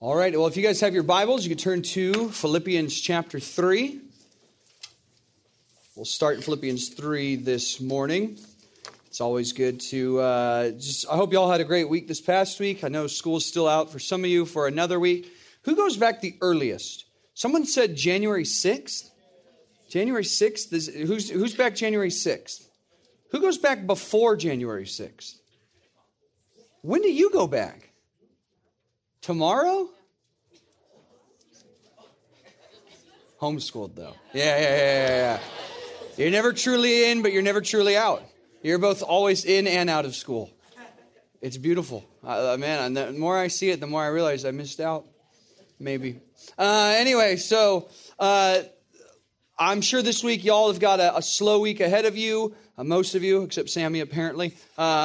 All right, well, if you guys have your Bibles, you can turn to Philippians chapter 3. We'll start in Philippians 3 this morning. It's always good to I hope you all had a great week this past week. I know school's still out for some of you for another week. Who goes back the earliest? Someone said January 6th. January 6th? Who's back January 6th? Who goes back before January 6th? When do you go back? Tomorrow? Homeschooled, though. Yeah. You're never truly in, but you're never truly out. You're both always in and out of school. It's beautiful. Man, the more I see it, the more I realize I missed out. Maybe. Anyway, so I'm sure this week y'all have got a slow week ahead of you. Most of you, except Sammy, apparently.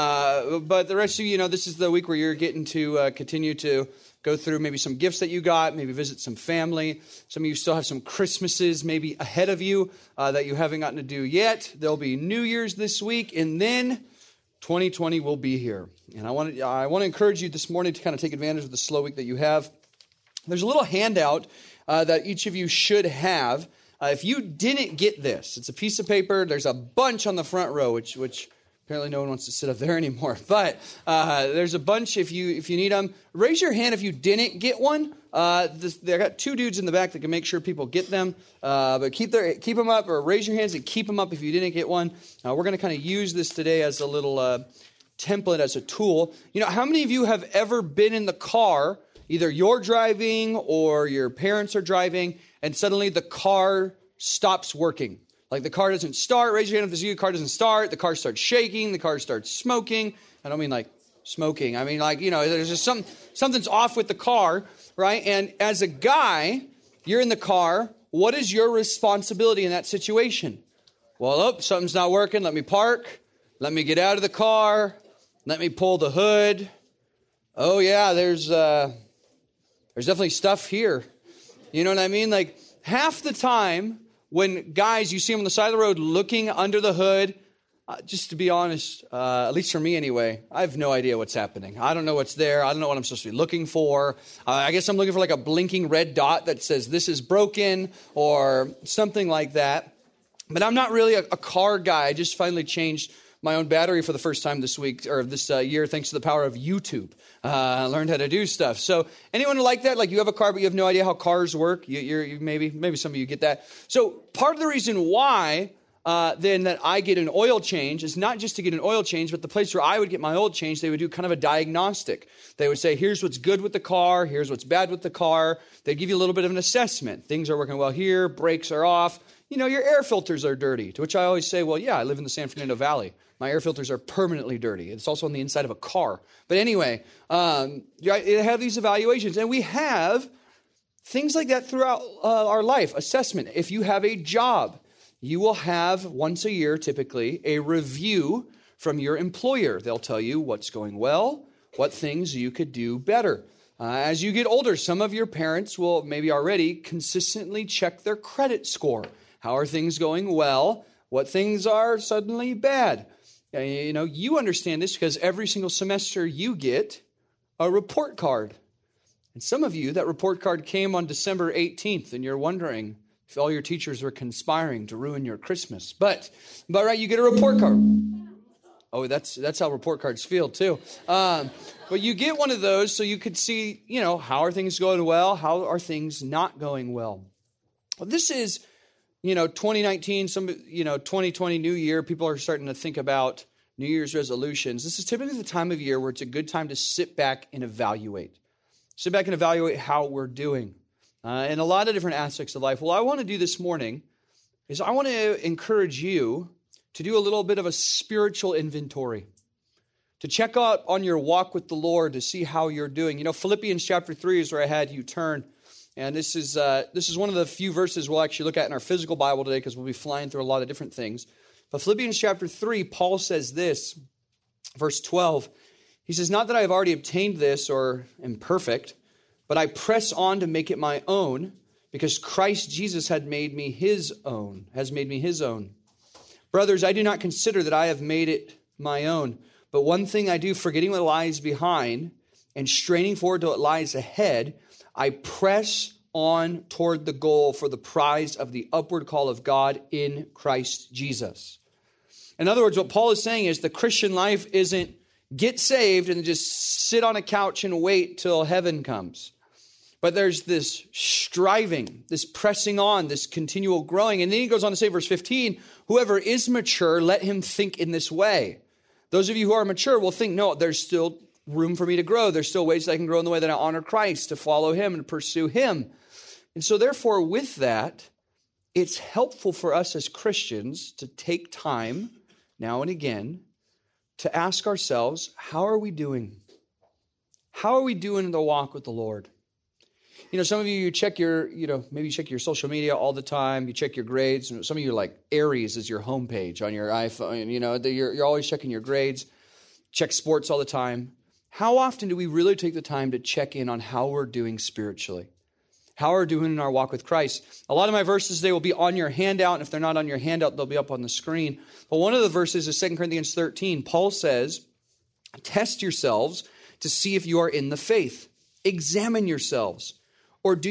But the rest of you, this is the week where you're getting to continue to go through maybe some gifts that you got, maybe visit some family. Some of you still have some Christmases maybe ahead of you that you haven't gotten to do yet. There'll be New Year's this week, and then 2020 will be here. And I want to encourage you this morning to kind of take advantage of the slow week that you have. There's a little handout that each of you should have. If you didn't get this, it's a piece of paper. There's a bunch on the front row, which apparently no one wants to sit up there anymore. But there's a bunch if you need them. Raise your hand if you didn't get one. I got two dudes in the back that can make sure people get them. But keep them up, or raise your hands and keep them up if you didn't get one. We're going to kind of use this today as a little template, as a tool. How many of you have ever been in the car, either you're driving or your parents are driving, and suddenly the car stops working? Like the car doesn't start. Raise your hand if the car doesn't start. The car starts shaking. The car starts smoking. I don't mean like smoking. I mean like, there's just something's off with the car, right? And as a guy, you're in the car. What is your responsibility in that situation? Well, something's not working. Let me park. Let me get out of the car. Let me pull the hood. Oh yeah, there's definitely stuff here. You know what I mean? Like half the time when guys, you see them on the side of the road looking under the hood, just to be honest, at least for me anyway, I have no idea what's happening. I don't know what's there. I don't know what I'm supposed to be looking for. I guess I'm looking for like a blinking red dot that says this is broken or something like that. But I'm not really a car guy. I just finally changed my own battery for the first time this week, or this year, thanks to the power of YouTube. I learned how to do stuff. So anyone like that? Like you have a car, but you have no idea how cars work? You maybe some of you get that. So part of the reason why then that I get an oil change is not just to get an oil change, but the place where I would get my oil change, they would do kind of a diagnostic. They would say, here's what's good with the car. Here's what's bad with the car. They'd give you a little bit of an assessment. Things are working well here. Brakes are off. Your air filters are dirty. To which I always say, well, yeah, I live in the San Fernando Valley. My air filters are permanently dirty. It's also on the inside of a car. But anyway, you have these evaluations. And we have things like that throughout our life. Assessment. If you have a job, you will have once a year, typically, a review from your employer. They'll tell you what's going well, what things you could do better. As you get older, some of your parents will maybe already consistently check their credit score. How are things going well? What things are suddenly bad? You understand this because every single semester you get a report card. And some of you, that report card came on December 18th, and you're wondering if all your teachers were conspiring to ruin your Christmas. But right, you get a report card. Oh, that's how report cards feel too. But you get one of those so you could see, how are things going well? How are things not going well? Well, this is 2019, 2020 New Year, people are starting to think about New Year's resolutions. This is typically the time of year where it's a good time to sit back and evaluate. Sit back and evaluate how we're doing in a lot of different aspects of life. Well, I want to do this morning is I want to encourage you to do a little bit of a spiritual inventory, to check out on your walk with the Lord to see how you're doing. Philippians chapter 3 is where I had you turn. And this is one of the few verses we'll actually look at in our physical Bible today because we'll be flying through a lot of different things. But Philippians chapter 3, Paul says this, verse 12. He says, not that I have already obtained this or am perfect, but I press on to make it my own because Christ Jesus has made me his own. Brothers, I do not consider that I have made it my own, but one thing I do, forgetting what lies behind and straining forward to what lies ahead, I press on toward the goal for the prize of the upward call of God in Christ Jesus. In other words, what Paul is saying is the Christian life isn't get saved and just sit on a couch and wait till heaven comes. But there's this striving, this pressing on, this continual growing. And then he goes on to say, verse 15, whoever is mature, let him think in this way. Those of you who are mature will think, no, there's still room for me to grow. There's still ways that I can grow in the way that I honor Christ, to follow him and pursue him. And so therefore, with that, it's helpful for us as Christians to take time now and again to ask ourselves, how are we doing? How are we doing in the walk with the Lord? Some of you check your, maybe you check your social media all the time. You check your grades. Some of you like Aries is your homepage on your iPhone. You're always checking your grades. Check sports all the time. How often do we really take the time to check in on how we're doing spiritually? How we're doing in our walk with Christ? A lot of my verses today will be on your handout. And if they're not on your handout, they'll be up on the screen. But one of the verses is 2 Corinthians 13. Paul says, test yourselves to see if you are in the faith. Examine yourselves. Or do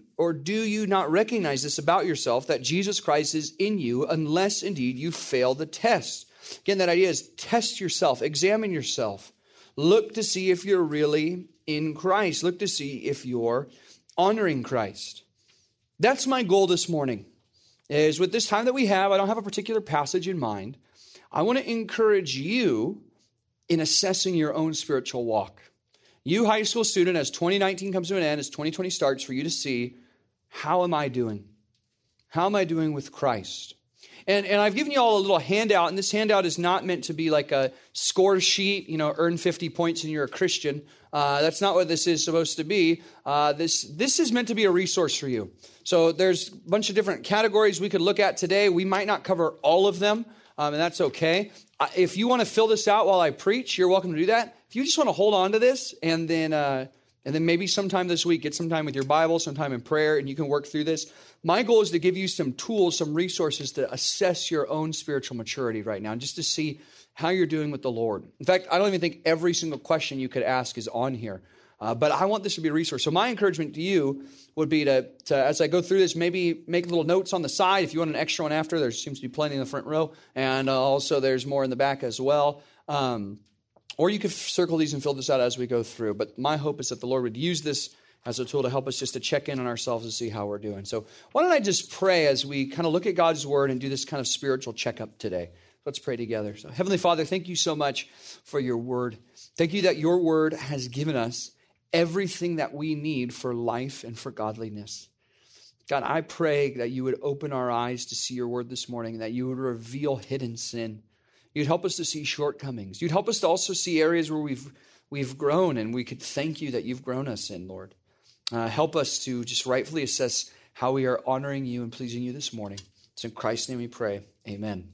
you not recognize this about yourself, that Jesus Christ is in you, unless indeed you fail the test? Again, that idea is test yourself, examine yourself. Look to see if you're really in Christ. Look to see if you're honoring Christ. That's my goal this morning, is with this time that we have, I don't have a particular passage in mind. I want to encourage you in assessing your own spiritual walk. You high school student, as 2019 comes to an end, as 2020 starts, for you to see, how am I doing? How am I doing with Christ? And I've given you all a little handout, and this handout is not meant to be like a score sheet, earn 50 points and you're a Christian. That's not what this is supposed to be. This is meant to be a resource for you. So there's a bunch of different categories we could look at today. We might not cover all of them, and that's okay. If you want to fill this out while I preach, you're welcome to do that. If you just want to hold on to this and then maybe sometime this week, get some time with your Bible, some time in prayer, and you can work through this. My goal is to give you some tools, some resources to assess your own spiritual maturity right now, and just to see how you're doing with the Lord. In fact, I don't even think every single question you could ask is on here, but I want this to be a resource. So my encouragement to you would be to as I go through this, maybe make little notes on the side. If you want an extra one after, there seems to be plenty in the front row, and also there's more in the back as well. Or you could circle these and fill this out as we go through. But my hope is that the Lord would use this as a tool to help us just to check in on ourselves and see how we're doing. So why don't I just pray as we kind of look at God's word and do this kind of spiritual checkup today. Let's pray together. So Heavenly Father, thank you so much for your word. Thank you that your word has given us everything that we need for life and for godliness. God, I pray that you would open our eyes to see your word this morning, and that you would reveal hidden sin. You'd help us to see shortcomings. You'd help us to also see areas where we've grown, and we could thank you that you've grown us in, Lord. Help us to just rightfully assess how we are honoring you and pleasing you this morning. It's in Christ's name we pray. Amen.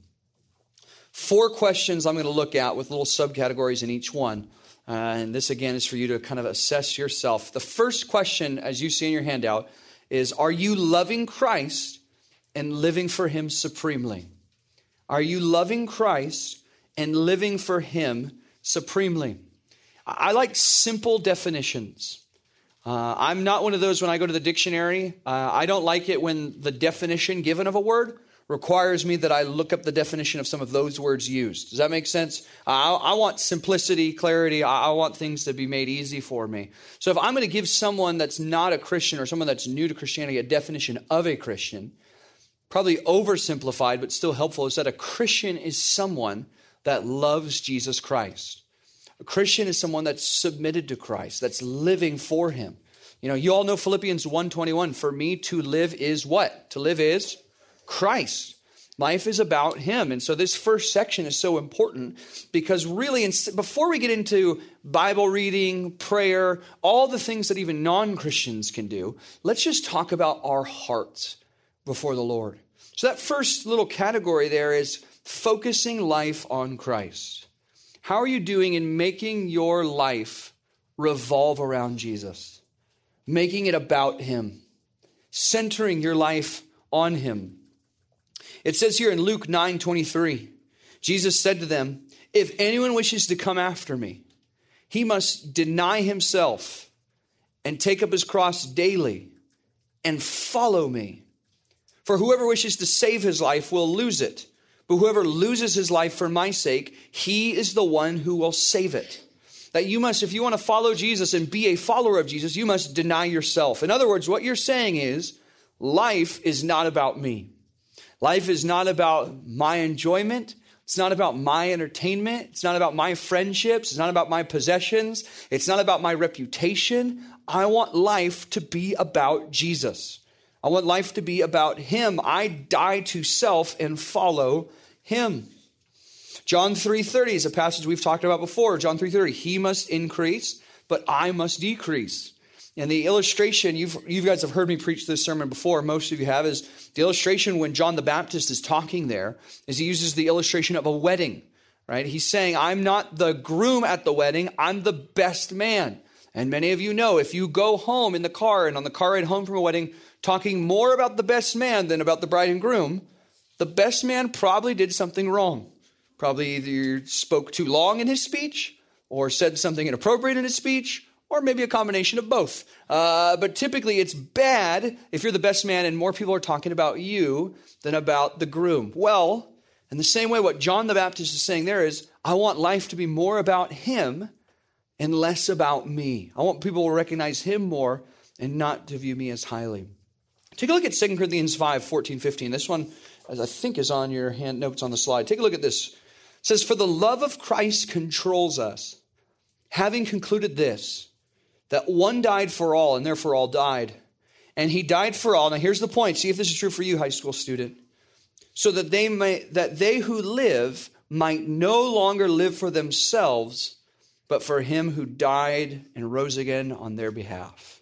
4 questions I'm going to look at with little subcategories in each one. And this, again, is for you to kind of assess yourself. The first question, as you see in your handout, is, are you loving Christ and living for him supremely? Are you loving Christ and living for him supremely? I like simple definitions. I'm not one of those when I go to the dictionary. I don't like it when the definition given of a word requires me that I look up the definition of some of those words used. Does that make sense? I want simplicity, clarity. I want things to be made easy for me. So if I'm going to give someone that's not a Christian or someone that's new to Christianity a definition of a Christian, probably oversimplified but still helpful, is that a Christian is someone that loves Jesus Christ. A Christian is someone that's submitted to Christ, that's living for him. You all know Philippians 1:21. For me to live is what? To live is Christ. Life is about him. And so this first section is so important because really, before we get into Bible reading, prayer, all the things that even non-Christians can do, let's just talk about our hearts before the Lord. So that first little category there is focusing life on Christ. How are you doing in making your life revolve around Jesus? Making it about him. Centering your life on him. It says here in Luke 9:23, Jesus said to them, if anyone wishes to come after me, he must deny himself and take up his cross daily and follow me. For whoever wishes to save his life will lose it. But whoever loses his life for my sake, he is the one who will save it. That you must, if you want to follow Jesus and be a follower of Jesus, you must deny yourself. In other words, what you're saying is, life is not about me. Life is not about my enjoyment. It's not about my entertainment. It's not about my friendships. It's not about my possessions. It's not about my reputation. I want life to be about Jesus. I want life to be about him. I die to self and follow him. John 3:30 is a passage we've talked about before. John 3:30, he must increase, but I must decrease. And the illustration, you guys have heard me preach this sermon before, most of you have, is the illustration when John the Baptist is talking there, is he uses the illustration of a wedding, right? He's saying, I'm not the groom at the wedding, I'm the best man. And many of you know, if you go home in the car and on the car ride home from a wedding, talking more about the best man than about the bride and groom, the best man probably did something wrong. Probably either spoke too long in his speech or said something inappropriate in his speech, or maybe a combination of both. But typically it's bad if you're the best man and more people are talking about you than about the groom. Well, in the same way, what John the Baptist is saying there is, I want life to be more about him and less about me. I want people to recognize him more and not to view me as highly. Take a look at 2 Corinthians 5, 14, 15. This one, as I think, is on your hand notes on the slide. Take a look at this. It says, for the love of Christ controls us, having concluded this, that one died for all, and therefore all died. And he died for all. Now here's the point. See if this is true for you, high school student. So that they who live might no longer live for themselves, but for him who died and rose again on their behalf.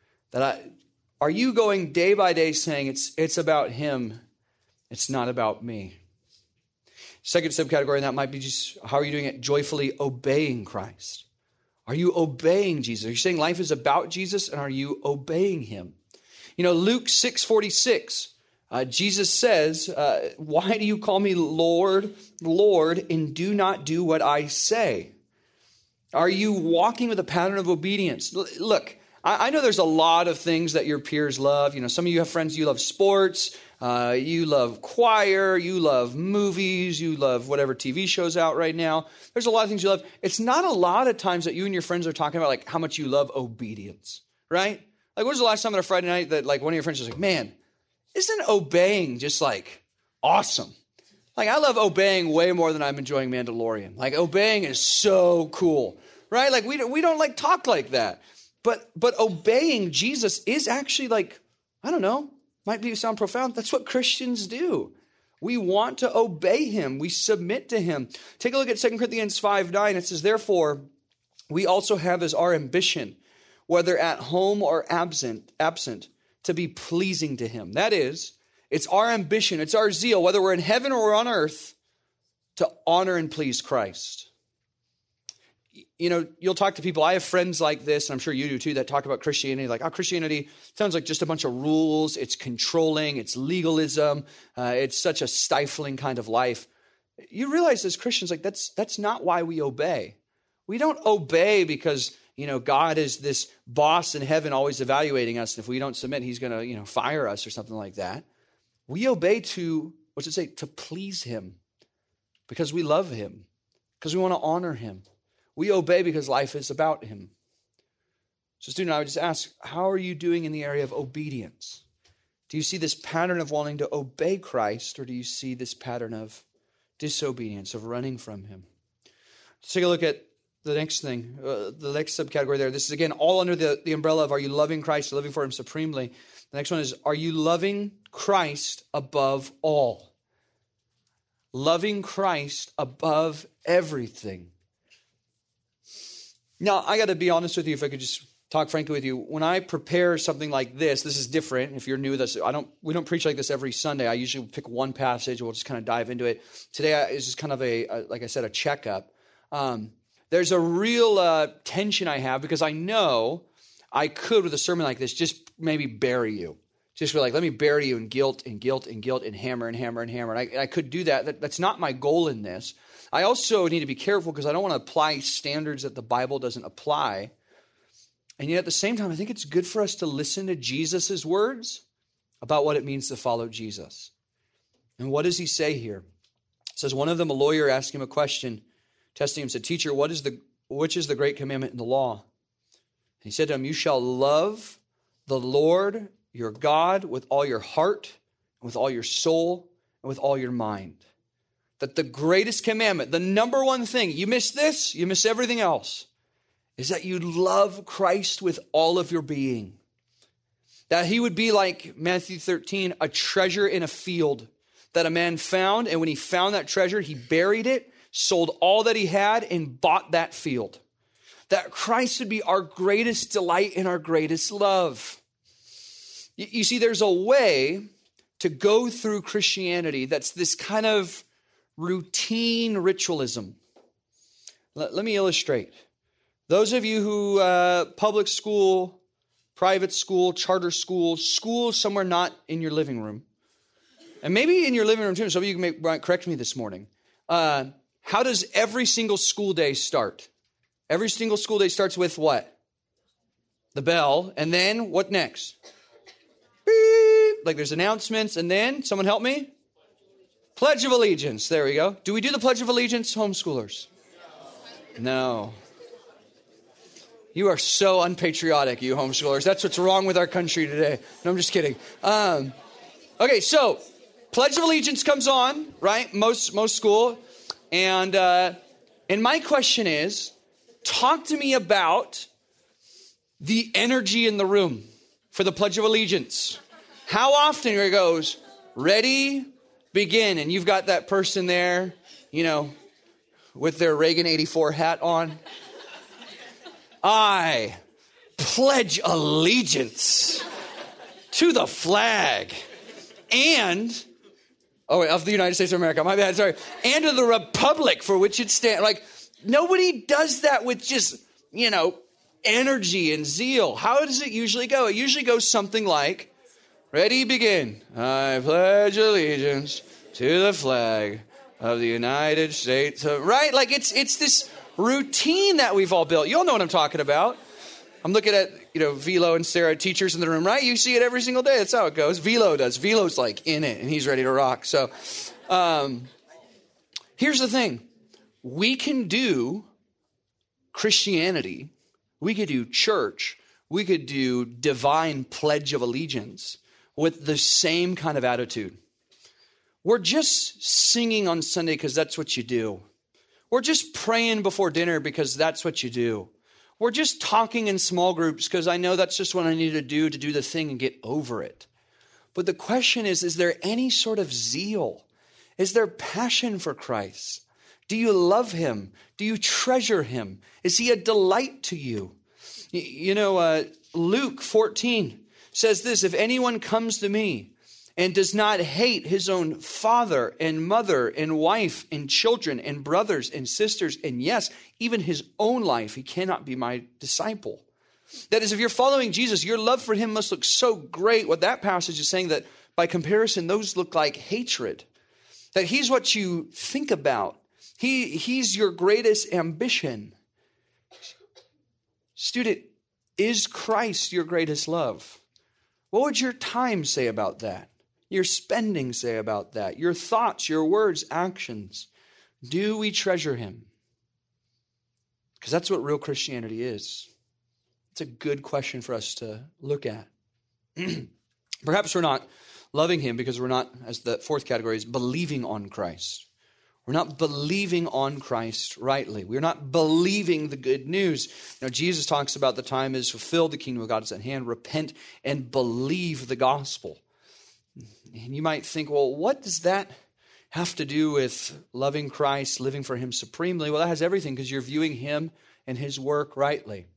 Are you going day by day saying it's about him, it's not about me? Second subcategory in that might be just, how are you doing it? Joyfully obeying Christ. Are you obeying Jesus? Are you saying life is about Jesus, and are you obeying him? You know, Luke 6:46, Jesus says, why do you call me Lord, Lord, and do not do what I say? Are you walking with a pattern of obedience? Look, I know there's a lot of things that your peers love. You know, some of you have friends, you love sports, you love choir, you love movies, you love whatever TV show's out right now. There's a lot of things you love. It's not a lot of times that you and your friends are talking about like how much you love obedience, right? Like, when was the last time on a Friday night that like one of your friends was like, man, isn't obeying just like awesome? Like, I love obeying way more than I'm enjoying Mandalorian. Like, obeying is so cool, right? Like, we don't like talk like that. But obeying Jesus is actually like, I don't know, might sound profound. That's what Christians do. We want to obey him. We submit to him. Take a look at 2 Corinthians 5:9. It says, therefore, we also have as our ambition, whether at home or absent, to be pleasing to him. That is, it's our ambition, it's our zeal, whether we're in heaven or we're on earth, to honor and please Christ. You know, you'll talk to people. I have friends like this, and I'm sure you do too, that talk about Christianity. Like, Christianity sounds like just a bunch of rules. It's controlling. It's legalism. It's such a stifling kind of life. You realize as Christians, like, that's not why we obey. We don't obey because, you know, God is this boss in heaven always evaluating us. And if we don't submit, he's going to, you know, fire us or something like that. We obey to, what's it say? To please him, because we love him, because we want to honor him. We obey because life is about him. So, student, I would just ask, how are you doing in the area of obedience? Do you see this pattern of wanting to obey Christ, or do you see this pattern of disobedience, of running from him? Let's take a look at the next thing, the next subcategory there. This is, again, all under the umbrella of, are you loving Christ, or living for him supremely? The next one is, are you loving Christ above all? Loving Christ above everything. Now, I got to be honest with you, if I could just talk frankly with you. When I prepare something like this is different. If you're new with us, we don't preach like this every Sunday. I usually pick one passage. We'll just kind of dive into it. Today is just kind of like I said, a checkup. There's a real tension I have, because I know I could, with a sermon like this, just maybe bury you. Just be like, let me bury you in guilt and guilt and guilt and hammer and hammer and hammer. And I could do that. That's not my goal in this. I also need to be careful because I don't want to apply standards that the Bible doesn't apply. And yet at the same time, I think it's good for us to listen to Jesus' words about what it means to follow Jesus. And what does he say here? It says, one of them, a lawyer, asked him a question, testing him, said, Teacher, which is the great commandment in the law? And he said to him, you shall love the Lord your God with all your heart, and with all your soul, and with all your mind. That the greatest commandment, the number one thing, you miss this, you miss everything else, is that you love Christ with all of your being. That he would be like Matthew 13, a treasure in a field that a man found, and when he found that treasure, he buried it, sold all that he had, and bought that field. That Christ would be our greatest delight and our greatest love. You see, there's a way to go through Christianity that's this kind of routine ritualism. Let me illustrate. Those of you who public school, private school, charter school somewhere not in your living room, and maybe in your living room too, some of you might correct me this morning. How does every single school day start? Every single school day starts with what? The bell. And then what next? Beep. Like there's announcements. And then, someone help me? Pledge of Allegiance. There we go. Do we do the Pledge of Allegiance, homeschoolers? No. You are so unpatriotic, you homeschoolers. That's what's wrong with our country today. No, I'm just kidding. Okay, so Pledge of Allegiance comes on, right? Most school. And my question is, talk to me about the energy in the room for the Pledge of Allegiance. How often it goes, ready, begin. And you've got that person there, with their Reagan 84 hat on. I pledge allegiance to the flag of the United States of America. My bad, sorry. And to the republic for which it stands. Like, nobody does that with just, energy and zeal. How does it usually go? It usually goes something like, ready, begin. I pledge allegiance to the flag of the United States. Right? Like, it's this routine that we've all built. You all know what I'm talking about. I'm looking at, Velo and Sarah, teachers in the room, right? You see it every single day. That's how it goes. Velo does. Velo's like in it, and he's ready to rock. So here's the thing. We can do Christianity. We could do church. We could do divine Pledge of Allegiance with the same kind of attitude. We're just singing on Sunday because that's what you do. We're just praying before dinner because that's what you do. We're just talking in small groups because I know that's just what I need to do the thing and get over it. But the question is there any sort of zeal? Is there passion for Christ? Do you love him? Do you treasure him? Is he a delight to you? Luke 14 says this, if anyone comes to me and does not hate his own father and mother and wife and children and brothers and sisters, and yes, even his own life, he cannot be my disciple. That is, if you're following Jesus, your love for him must look so great. What that passage is saying, that by comparison, those look like hatred. That he's what you think about. He's your greatest ambition. Student, is Christ your greatest love? What would your time say about that? Your spending say about that? Your thoughts, your words, actions. Do we treasure him? Because that's what real Christianity is. It's a good question for us to look at. Perhaps we're not loving him because we're not, as the fourth category is, believing on Christ. We're not believing on Christ rightly. We're not believing the good news. Jesus talks about the time is fulfilled, the kingdom of God is at hand. Repent and believe the gospel. And you might think, well, what does that have to do with loving Christ, living for him supremely? Well, that has everything because you're viewing him and his work rightly.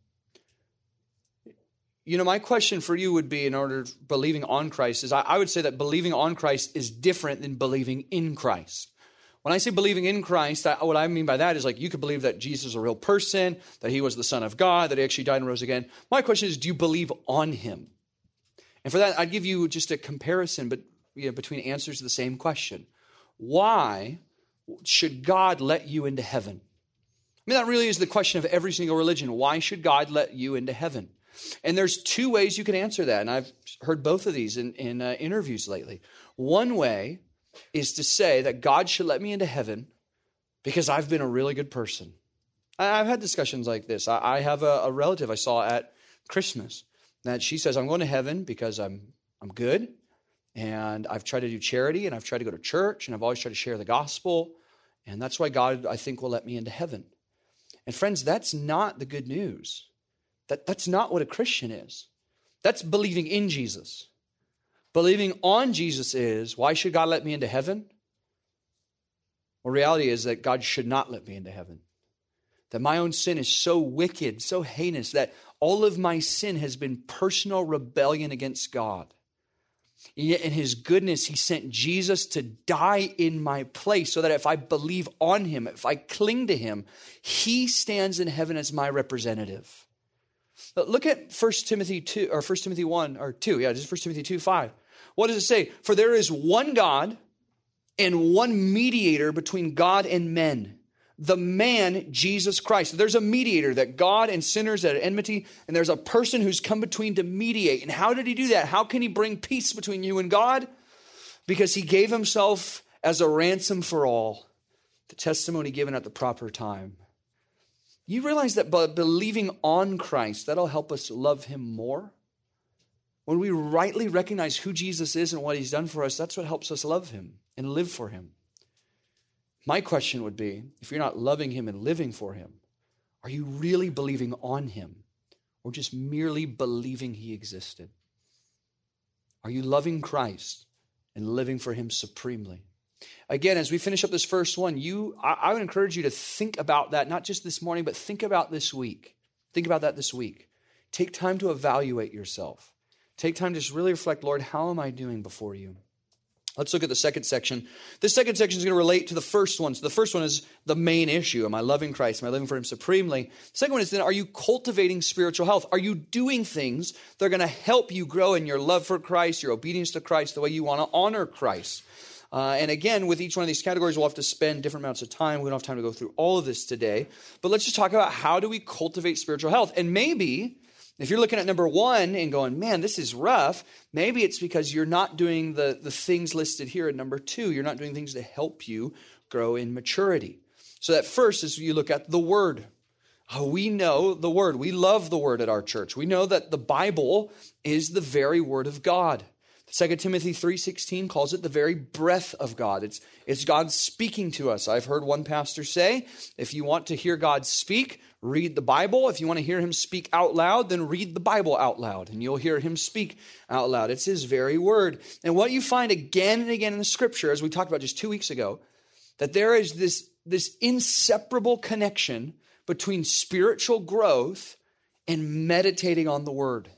My question for you would be, in order to believing on Christ, is I would say that believing on Christ is different than believing in Christ. When I say believing in Christ, what I mean by that is like you could believe that Jesus is a real person, that he was the Son of God, that he actually died and rose again. My question is, do you believe on him? And for that, I'd give you just a comparison between answers to the same question. Why should God let you into heaven? I mean, that really is the question of every single religion. Why should God let you into heaven? And there's two ways you can answer that. And I've heard both of these in interviews lately. One way is to say that God should let me into heaven because I've been a really good person. I've had discussions like this. I have a relative I saw at Christmas that she says, I'm going to heaven because I'm good, and I've tried to do charity, and I've tried to go to church, and I've always tried to share the gospel, and that's why God, I think, will let me into heaven. And friends, that's not the good news. That's not what a Christian is. That's believing in Jesus. Believing on Jesus is, why should God let me into heaven? Well, reality is that God should not let me into heaven. That my own sin is so wicked, so heinous, that all of my sin has been personal rebellion against God. And yet in his goodness, he sent Jesus to die in my place so that if I believe on him, if I cling to him, he stands in heaven as my representative. Look at 1 Timothy 2, or 1 Timothy 1, or 2, just 1 Timothy 2:5. What does it say? For there is one God and one mediator between God and men, the man, Jesus Christ. There's a mediator, that God and sinners are at enmity, and there's a person who's come between to mediate. And how did he do that? How can he bring peace between you and God? Because he gave himself as a ransom for all, the testimony given at the proper time. You realize that by believing on Christ, that'll help us love him more? When we rightly recognize who Jesus is and what he's done for us, that's what helps us love him and live for him. My question would be, if you're not loving him and living for him, are you really believing on him or just merely believing he existed? Are you loving Christ and living for him supremely? Again, as we finish up this first one, I would encourage you to think about that, not just this morning, but think about this week. Think about that this week. Take time to evaluate yourself. Take time to just really reflect, Lord, how am I doing before you? Let's look at the second section. This second section is going to relate to the first one. So the first one is the main issue. Am I loving Christ? Am I living for him supremely? The second one is then, are you cultivating spiritual health? Are you doing things that are going to help you grow in your love for Christ, your obedience to Christ, the way you want to honor Christ? And again, with each one of these categories, we'll have to spend different amounts of time. We don't have time to go through all of this today. But let's just talk about how do we cultivate spiritual health. And maybe if you're looking at number one and going, man, this is rough, maybe it's because you're not doing the things listed here at number two. You're not doing things to help you grow in maturity. So that first is you look at the Word. We know the Word. We love the Word at our church. We know that the Bible is the very Word of God. 2 Timothy 3:16 calls it the very breath of God. It's God speaking to us. I've heard one pastor say, if you want to hear God speak, read the Bible. If you want to hear him speak out loud, then read the Bible out loud, and you'll hear him speak out loud. It's his very word. And what you find again and again in the scripture, as we talked about just 2 weeks ago, that there is this inseparable connection between spiritual growth and meditating on the word.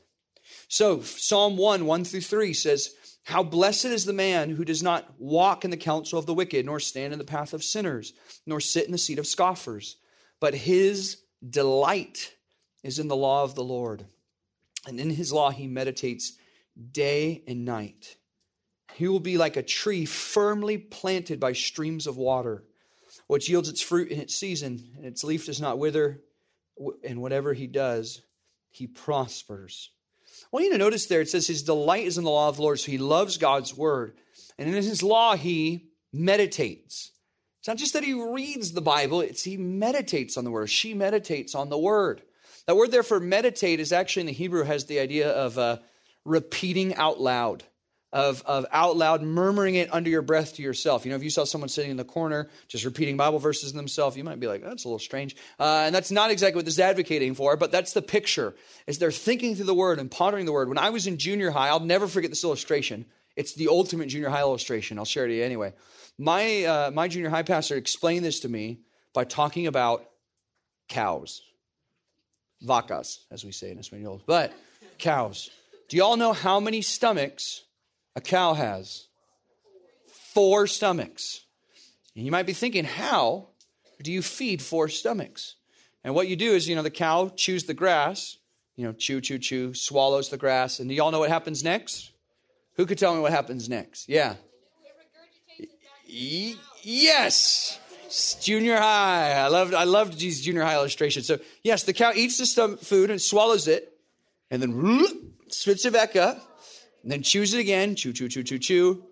So Psalm 1:1-3 says, how blessed is the man who does not walk in the counsel of the wicked, nor stand in the path of sinners, nor sit in the seat of scoffers. But his delight is in the law of the Lord. And in his law he meditates day and night. He will be like a tree firmly planted by streams of water, which yields its fruit in its season, and its leaf does not wither, and whatever he does, he prospers. I want you to notice there, it says his delight is in the law of the Lord, so he loves God's word. And in his law, he meditates. It's not just that he reads the Bible, it's he meditates on the word. She meditates on the word. That word there for meditate is actually in the Hebrew has the idea of repeating out loud, of out loud murmuring it under your breath to yourself. You know, if you saw someone sitting in the corner just repeating Bible verses to themselves, you might be like, that's a little strange. And that's not exactly what this is advocating for, but that's the picture, is they're thinking through the word and pondering the word. When I was in junior high, I'll never forget this illustration. It's the ultimate junior high illustration. I'll share it with you anyway. My junior high pastor explained this to me by talking about cows. Vacas, as we say in Espanol. But cows. Do you all know how many stomachs a cow has? 4 stomachs. And you might be thinking, how do you feed 4 stomachs? And what you do is, the cow chews the grass, chew, chew, chew, swallows the grass. And do y'all know what happens next? Who could tell me what happens next? Yeah. Yes. It's junior high. I loved these junior high illustrations. So yes, the cow eats the food and swallows it and then spits it back up and then chews it again. Chew, chew, chew, chew, chew.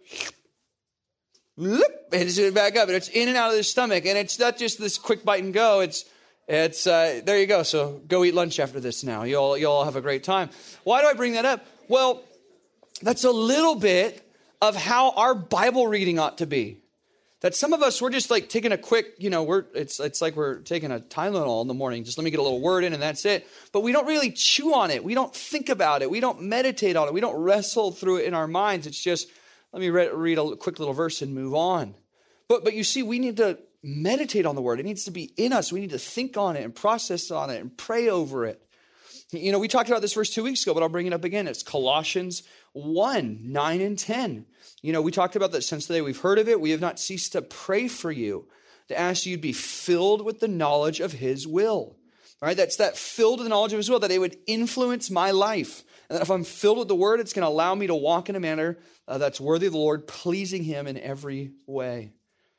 Hits it back up and it's in and out of the stomach. And it's not just this quick bite and go. It's there you go. So go eat lunch after this now. You'll all have a great time. Why do I bring that up? Well, that's a little bit of how our Bible reading ought to be. That some of us, we're just like taking a quick, it's like we're taking a Tylenol in the morning. Just let me get a little word in and that's it. But we don't really chew on it. We don't think about it. We don't meditate on it. We don't wrestle through it in our minds. It's just, let me read a quick little verse and move on. But you see, we need to meditate on the word. It needs to be in us. We need to think on it and process on it and pray over it. We talked about this verse 2 weeks ago, but I'll bring it up again. It's Colossians 1, 9 and 10. We talked about that since the day we've heard of it. We have not ceased to pray for you, to ask you to be filled with the knowledge of his will. All right, that's that filled with the knowledge of his will, that it would influence my life. And that if I'm filled with the word, it's going to allow me to walk in a manner that's worthy of the Lord, pleasing him in every way.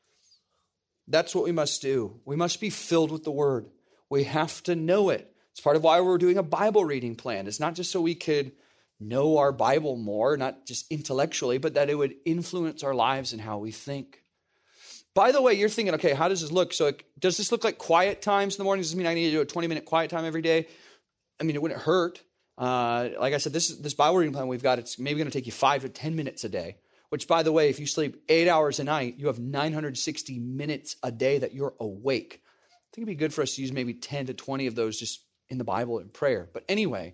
That's what we must do. We must be filled with the word. We have to know it. It's part of why we're doing a Bible reading plan. It's not just so we could know our Bible more, not just intellectually, but that it would influence our lives and how we think. By the way, you're thinking, okay, how does this look? So does this look like quiet times in the morning? Does this mean I need to do a 20-minute quiet time every day? I mean, it wouldn't hurt. Like I said, this Bible reading plan we've got, it's maybe going to take you 5 to 10 minutes a day, which, by the way, if you sleep 8 hours a night, you have 960 minutes a day that you're awake. I think it'd be good for us to use maybe 10 to 20 of those just in the Bible and prayer. But anyway,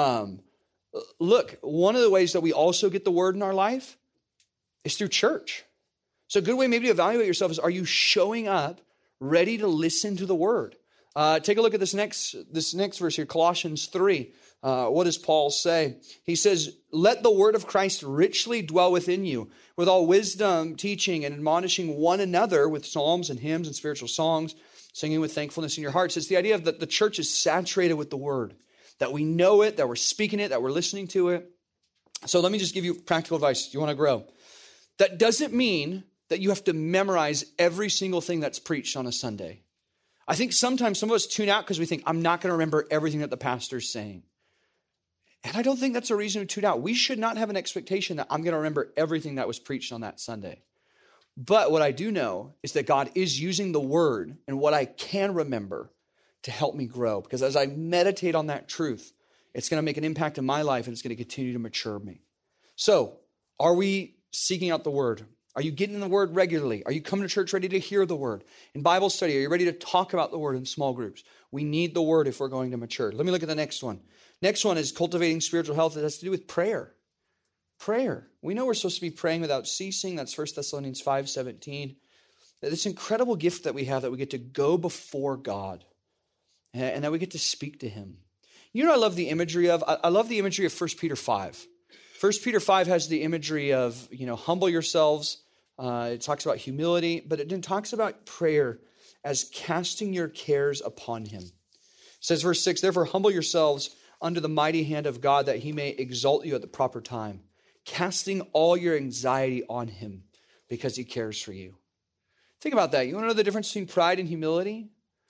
look, one of the ways that we also get the word in our life is through church. So a good way maybe to evaluate yourself is, are you showing up ready to listen to the word? Take a look at this next verse here, Colossians 3. What does Paul say? He says, let the word of Christ richly dwell within you, with all wisdom, teaching, and admonishing one another with psalms and hymns and spiritual songs, singing with thankfulness in your hearts. It's the idea of that the church is saturated with the word, that we know it, that we're speaking it, that we're listening to it. So let me just give you practical advice. You want to grow. That doesn't mean that you have to memorize every single thing that's preached on a Sunday. I think sometimes some of us tune out because we think, I'm not going to remember everything that the pastor's saying. And I don't think that's a reason to tune out. We should not have an expectation that I'm going to remember everything that was preached on that Sunday. But what I do know is that God is using the word and what I can remember to help me grow. Because as I meditate on that truth, it's going to make an impact in my life and it's going to continue to mature me. So, are we seeking out the word? Are you getting the word regularly? Are you coming to church ready to hear the word? In Bible study, are you ready to talk about the word in small groups? We need the word if we're going to mature. Let me look at the next one. Next one is cultivating spiritual health. It has to do with prayer. Prayer. We know we're supposed to be praying without ceasing. That's 1 Thessalonians 5:17. This incredible gift that we have, that we get to go before God and that we get to speak to him. You know what I love the imagery of? I love the imagery of 1 Peter 5. 1 Peter 5 has the imagery of, humble yourselves. It talks about humility, but it then talks about prayer as casting your cares upon him. It says, verse 6, therefore humble yourselves under the mighty hand of God, that he may exalt you at the proper time, casting all your anxiety on him because he cares for you. Think about that. You want to know the difference between pride and humility?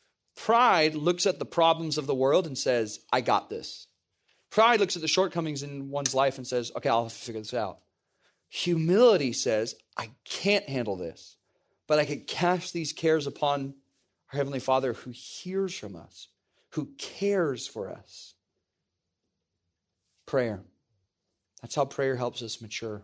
Pride looks at the problems of the world and says, I got this. Pride looks at the shortcomings in one's life and says, okay, I'll have to figure this out. Humility says, I can't handle this, but I can cast these cares upon our Heavenly Father who hears from us, who cares for us. Prayer. That's how prayer helps us mature.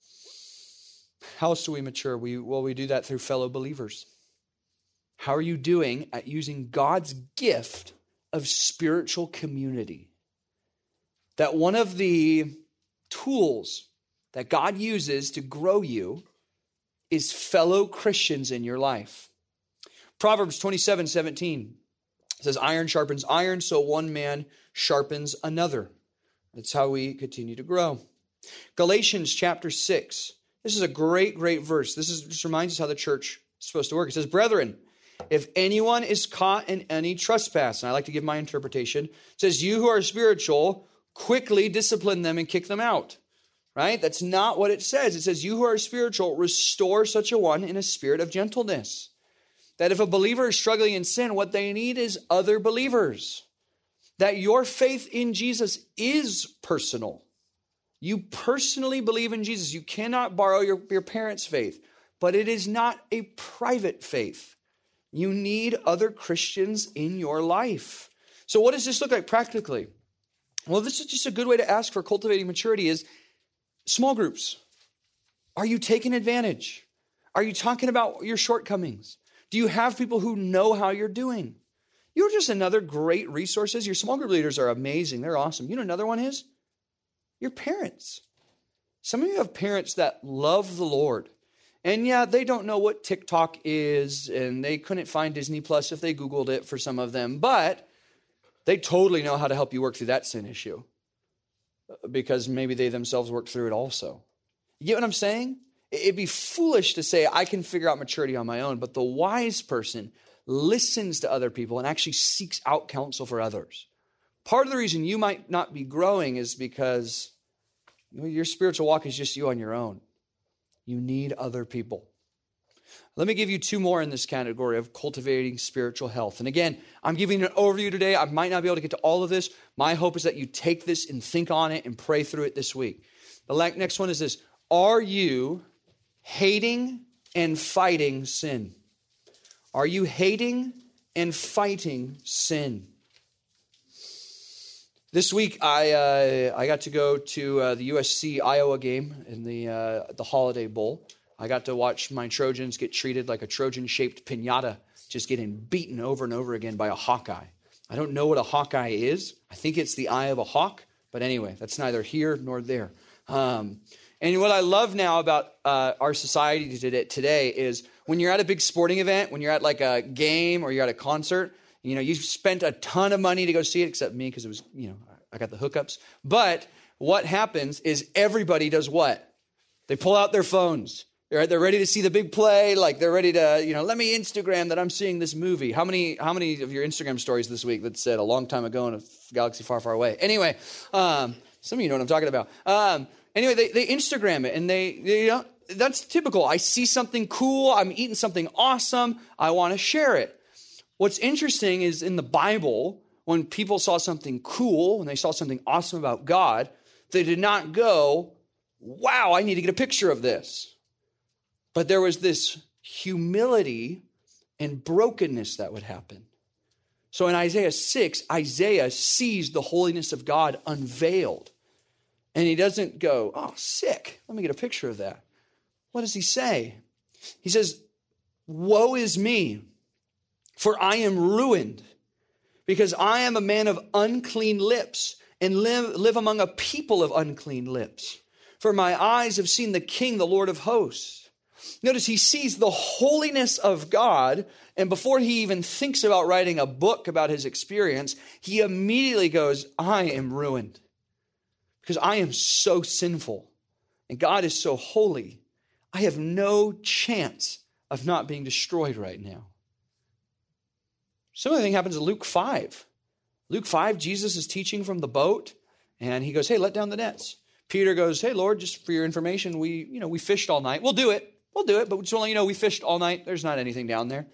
How else do we mature? We do that through fellow believers. How are you doing at using God's gift of spiritual community? That one of the tools that God uses to grow you is fellow Christians in your life. Proverbs 27:17 says, iron sharpens iron, so one man sharpens another. That's how we continue to grow. Galatians chapter 6. This is a great, great verse. This just reminds us how the church is supposed to work. It says, brethren, If anyone is caught in any trespass, and I like to give my interpretation, it says, you who are spiritual, quickly discipline them and kick them out. Right? That's not what it says. It says, you who are spiritual, restore such a one in a spirit of gentleness. That if a believer is struggling in sin, what they need is other believers. That your faith in Jesus is personal. You personally believe in Jesus. You cannot borrow your parents' faith, but it is not a private faith. You need other Christians in your life. So what does this look like practically? Well, this is just a good way to ask for cultivating maturity is small groups. Are you taking advantage? Are you talking about your shortcomings? Do you have people who know how you're doing? You're just another great resources. Your small group leaders are amazing. They're awesome. You know another one is your parents. Some of you have parents that love the Lord. And yeah, they don't know what TikTok is, and they couldn't find Disney Plus if they Googled it for some of them, but they totally know how to help you work through that sin issue because maybe they themselves worked through it also. You get what I'm saying? It'd be foolish to say I can figure out maturity on my own, but the wise person listens to other people and actually seeks out counsel for others. Part of the reason you might not be growing is because your spiritual walk is just you on your own. You need other people. Let me give you two more in this category of cultivating spiritual health. And again, I'm giving an overview today. I might not be able to get to all of this. My hope is that you take this and think on it and pray through it this week. The next one is this. Are you hating and fighting sin? Are you hating and fighting sin? This week, I got to go to the USC Iowa game in the Holiday Bowl. I got to watch my Trojans get treated like a Trojan-shaped piñata, just getting beaten over and over again by a Hawkeye. I don't know what a Hawkeye is. I think it's the eye of a hawk. But anyway, that's neither here nor there. And what I love now about our society today is when you're at a big sporting event, when you're at like a game or you're at a concert, you know, you spent a ton of money to go see it, except me because it was, you know, I got the hookups. But what happens is everybody does what? They pull out their phones. They're ready to see the big play. Like they're ready to, you know, let me Instagram that I'm seeing this movie. How many of your Instagram stories this week that said a long time ago in a galaxy far, far away? Anyway, some of you know what I'm talking about. Anyway, they Instagram it, and they you know, that's typical. I see something cool. I'm eating something awesome. I want to share it. What's interesting is in the Bible, when people saw something cool, when they saw something awesome about God, they did not go, wow, I need to get a picture of this. But there was this humility and brokenness that would happen. So in Isaiah 6, Isaiah sees the holiness of God unveiled. And he doesn't go, oh, sick. Let me get a picture of that. What does he say? He says, woe is me, for I am ruined, because I am a man of unclean lips and live among a people of unclean lips. For my eyes have seen the King, the Lord of hosts. Notice he sees the holiness of God, and before he even thinks about writing a book about his experience, he immediately goes, I am ruined because I am so sinful and God is so holy. I have no chance of not being destroyed right now. Similar thing happens in Luke 5. Luke 5, Jesus is teaching from the boat, and he goes, hey, let down the nets. Peter goes, hey, Lord, just for your information, we fished all night. We'll do it, but just want to let you know we fished all night. There's not anything down there.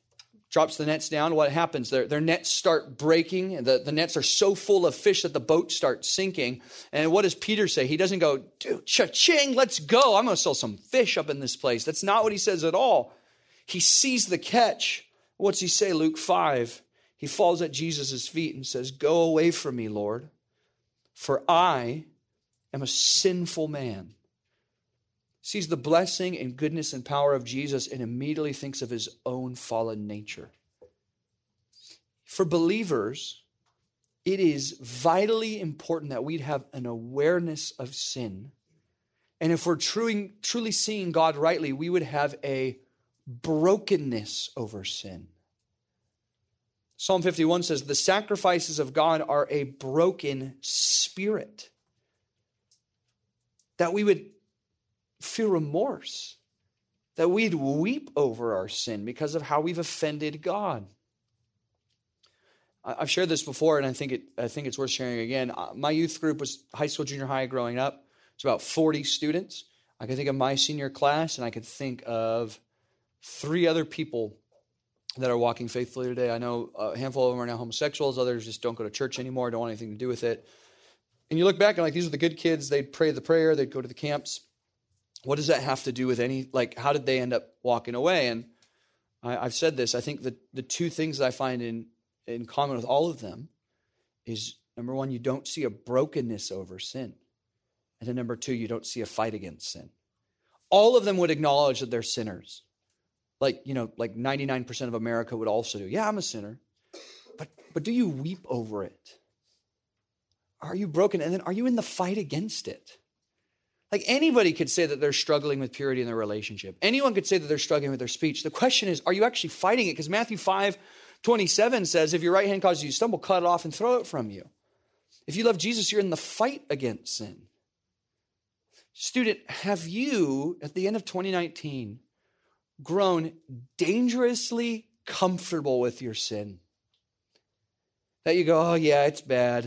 Drops the nets down. What happens? Their nets start breaking. And the nets are so full of fish that the boat starts sinking. And what does Peter say? He doesn't go, dude, cha-ching, let's go. I'm going to sell some fish up in this place. That's not what he says at all. He sees the catch. What's he say? Luke 5. He falls at Jesus' feet and says, go away from me, Lord, for I am a sinful man. Sees the blessing and goodness and power of Jesus and immediately thinks of his own fallen nature. For believers, it is vitally important that we'd have an awareness of sin. And if we're truly seeing God rightly, we would have a brokenness over sin. Psalm 51 says, the sacrifices of God are a broken spirit. That we would feel remorse. that we'd weep over our sin because of how we've offended God. I've shared this before, and I think it's worth sharing again. My youth group was high school, junior high growing up. It's about 40 students. I could think of my senior class, and I could think of 3 other people that are walking faithfully today. I know a handful of them are now homosexuals. Others just don't go to church anymore, don't want anything to do with it. And you look back and these are the good kids. They'd pray the prayer. They'd go to the camps. What does that have to do with how did they end up walking away? And I've said this. I think that the 2 things that I find in common with all of them is, number 1, you don't see a brokenness over sin. And then number 2, you don't see a fight against sin. All of them would acknowledge that they're sinners. Like 99% of America would also do. Yeah, I'm a sinner. But do you weep over it? Are you broken? And then are you in the fight against it? Like, anybody could say that they're struggling with purity in their relationship. Anyone could say that they're struggling with their speech. The question is, are you actually fighting it? Because Matthew 5:27 says, if your right hand causes you to stumble, cut it off and throw it from you. If you love Jesus, you're in the fight against sin. Student, have you, at the end of 2019, grown dangerously comfortable with your sin? That you go, oh yeah, it's bad.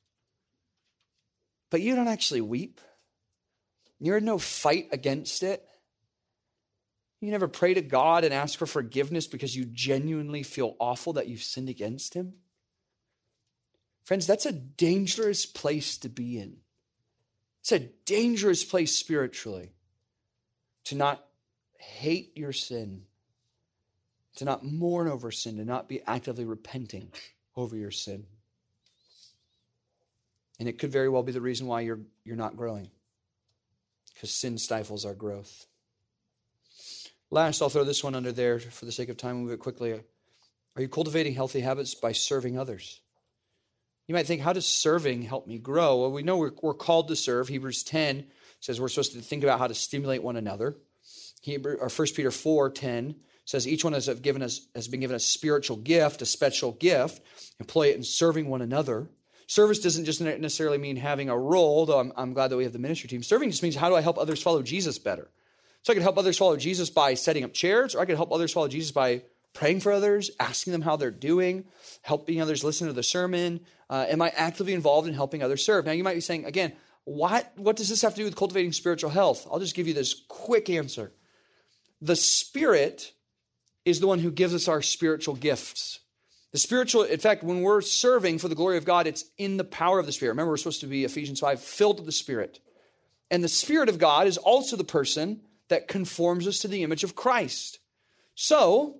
But you don't actually weep. You're in no fight against it. You never pray to God and ask for forgiveness because you genuinely feel awful that you've sinned against him. Friends, that's a dangerous place to be in. It's a dangerous place spiritually to not hate your sin, to not mourn over sin, to not be actively repenting over your sin. And it could very well be the reason why you're not growing, because sin stifles our growth. Last, I'll throw this one under there for the sake of time, move it quickly. Are you cultivating healthy habits by serving others? You might think, how does serving help me grow? Well, we know we're called to serve. Hebrews 10 says we're supposed to think about how to stimulate one another. 1 Peter 4:10 says each one has been given a spiritual gift, a special gift. Employ it in serving one another. Service doesn't just necessarily mean having a role, though I'm glad that we have the ministry team. Serving just means, how do I help others follow Jesus better? So I could help others follow Jesus by setting up chairs, or I could help others follow Jesus by praying for others, asking them how they're doing, helping others listen to the sermon. Am I actively involved in helping others serve? Now, you might be saying, again, what does this have to do with cultivating spiritual health? I'll just give you this quick answer. The Spirit is the one who gives us our spiritual gifts. The spiritual, in fact, when we're serving for the glory of God, it's in the power of the Spirit. Remember, we're supposed to be, Ephesians 5, filled with the Spirit. And the Spirit of God is also the person that conforms us to the image of Christ. So,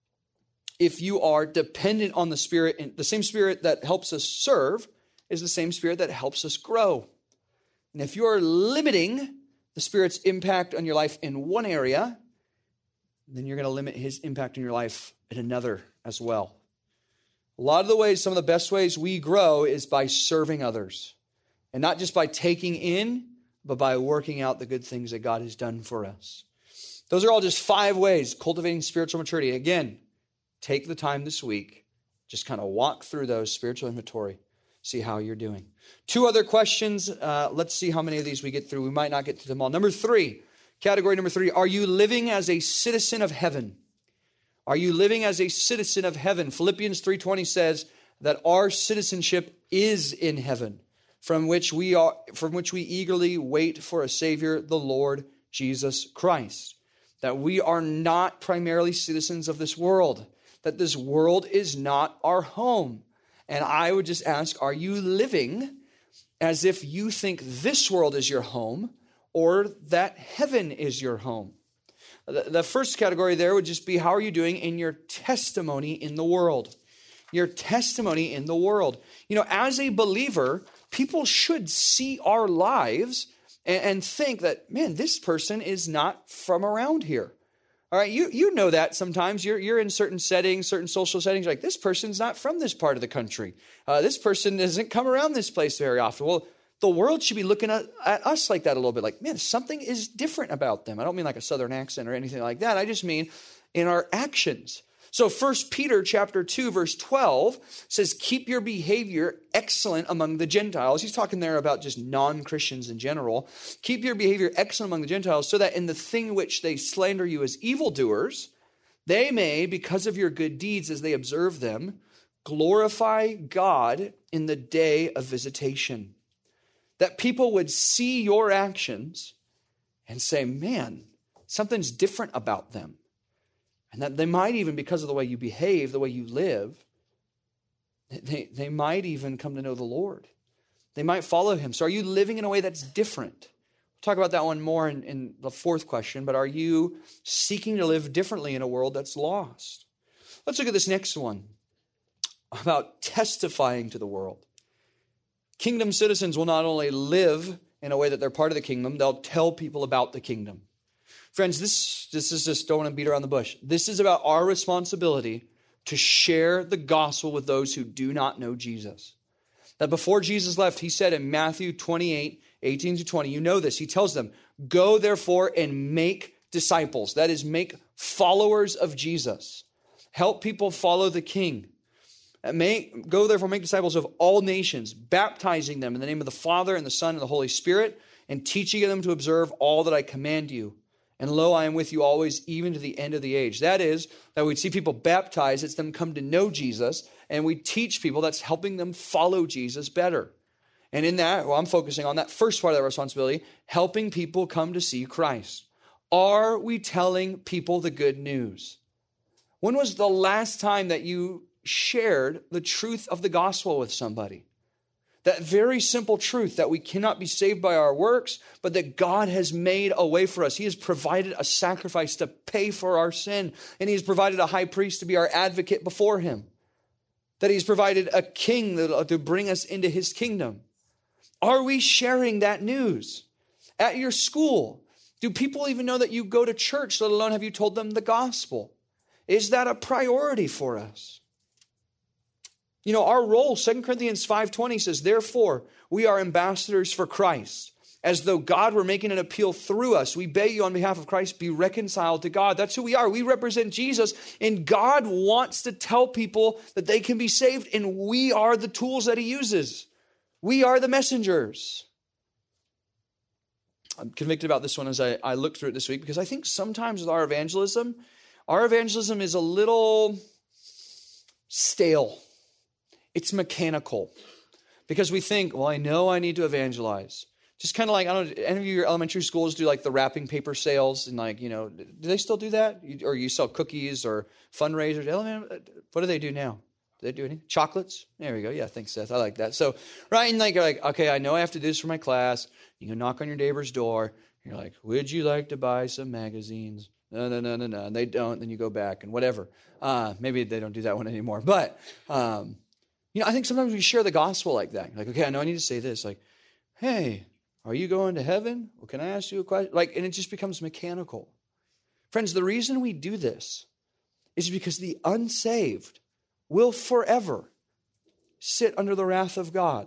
if you are dependent on the Spirit, and the same Spirit that helps us serve is the same Spirit that helps us grow. And if you are limiting the Spirit's impact on your life in one area, then you're going to limit his impact on your life in another as well. A lot of the ways, some of the best ways we grow is by serving others. And not just by taking in, but by working out the good things that God has done for us. Those are all just 5 ways cultivating spiritual maturity. Again, take the time this week, just kind of walk through those, spiritual inventory, see how you're doing. 2 other questions. Let's see how many of these we get through. We might not get to them all. Category number 3, are you living as a citizen of heaven? Are you living as a citizen of heaven? Philippians 3:20 says that our citizenship is in heaven, from which we eagerly wait for a Savior, the Lord Jesus Christ. That we are not primarily citizens of this world, that this world is not our home. And I would just ask, are you living as if you think this world is your home or that heaven is your home? The first category there would just be, how are you doing in your testimony in the world? Your testimony in the world. You know, as a believer, people should see our lives and think that, man, this person is not from around here. All right, you know that sometimes. You're in certain settings, certain social settings, like, this person's not from this part of the country. This person doesn't come around this place very often. Well, the world should be looking at us like that a little bit, like, man, something is different about them. I don't mean like a southern accent or anything like that. I just mean in our actions. So 1 Peter chapter 2, verse 12 says, keep your behavior excellent among the Gentiles. He's talking there about just non-Christians in general. Keep your behavior excellent among the Gentiles so that in the thing which they slander you as evildoers, they may, because of your good deeds as they observe them, glorify God in the day of visitation. That people would see your actions and say, man, something's different about them. And that they might even, because of the way you behave, the way you live, they might even come to know the Lord. They might follow him. So are you living in a way that's different? We'll talk about that one more in the fourth question, but are you seeking to live differently in a world that's lost? Let's look at this next one about testifying to the world. Kingdom citizens will not only live in a way that they're part of the kingdom, they'll tell people about the kingdom. Friends, this is just, don't want to beat around the bush. This is about our responsibility to share the gospel with those who do not know Jesus. That before Jesus left, he said in Matthew 28, 18 to 20, you know this, he tells them, go therefore and make disciples. That is, make followers of Jesus. Help people follow the King. Go therefore make disciples of all nations, baptizing them in the name of the Father and the Son and the Holy Spirit, and teaching them to observe all that I command you. And lo, I am with you always, even to the end of the age. That is, that we'd see people baptized, it's them come to know Jesus, and we teach people, that's helping them follow Jesus better. And in that, well, I'm focusing on that first part of that responsibility, helping people come to see Christ. Are we telling people the good news? When was the last time that you shared the truth of the gospel with somebody? That very simple truth that we cannot be saved by our works, but that God has made a way for us. He has provided a sacrifice to pay for our sin, and he has provided a high priest to be our advocate before him. That he's provided a king to bring us into his kingdom. Are we sharing that news? At your school, do people even know that you go to church, let alone have you told them the gospel? Is that a priority for us? You know, our role, 2 Corinthians 5:20 says, therefore, we are ambassadors for Christ. As though God were making an appeal through us, we beg you on behalf of Christ, be reconciled to God. That's who we are. We represent Jesus, and God wants to tell people that they can be saved, and we are the tools that he uses. We are the messengers. I'm convicted about this one as I looked through it this week, because I think sometimes with our evangelism is a little stale. It's mechanical because we think, well, I know I need to evangelize. Just kind of like, I don't know, any of your elementary schools do like the wrapping paper sales and like, you know, do they still do that? Or you sell cookies or fundraisers? What do they do now? Do they do any? Chocolates? There we go. Yeah, thanks, Seth. I like that. So, right, and like, you're like, okay, I know I have to do this for my class. You go knock on your neighbor's door. You're like, would you like to buy some magazines? No. And they don't. Then you go back and whatever. Maybe they don't do that one anymore. But, you know, I think sometimes we share the gospel like that. Like, okay, I know I need to say this. Like, hey, are you going to heaven? Well, can I ask you a question? Like, and it just becomes mechanical. Friends, the reason we do this is because the unsaved will forever sit under the wrath of God.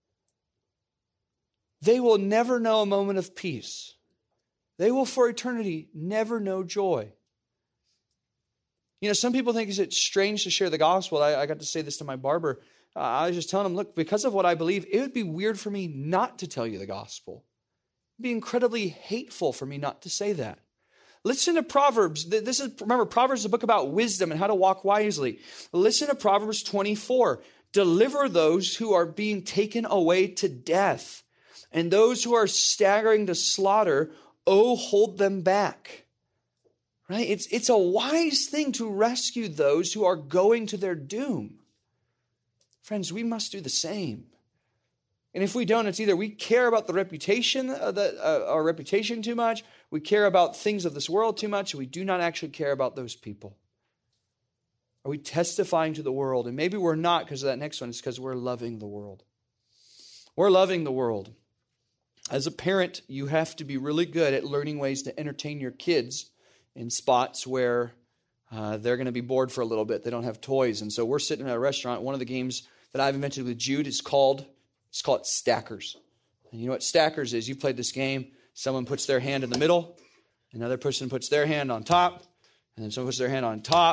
They will never know a moment of peace. They will for eternity never know joy. You know, some people think it's strange to share the gospel. I got to say this to my barber. I was just telling him, look, because of what I believe, it would be weird for me not to tell you the gospel. It would be incredibly hateful for me not to say that. Listen to Proverbs. Remember, Proverbs is a book about wisdom and how to walk wisely. Listen to Proverbs 24. Deliver those who are being taken away to death, and those who are staggering to slaughter, hold them back. Right? It's a wise thing to rescue those who are going to their doom. Friends, we must do the same. And if we don't, it's either we care about the reputation, our reputation too much, we care about things of this world too much, and we do not actually care about those people. Are we testifying to the world? And maybe we're not because of that next one. It's because we're loving the world. We're loving the world. As a parent, you have to be really good at learning ways to entertain your kids in spots where they're going to be bored for a little bit. They don't have toys. And so we're sitting at a restaurant. One of the games that I've invented with Jude is called Stackers. And you know what Stackers is? You played this game. Someone puts their hand in the middle. Another person puts their hand on top. And then someone puts their hand on top.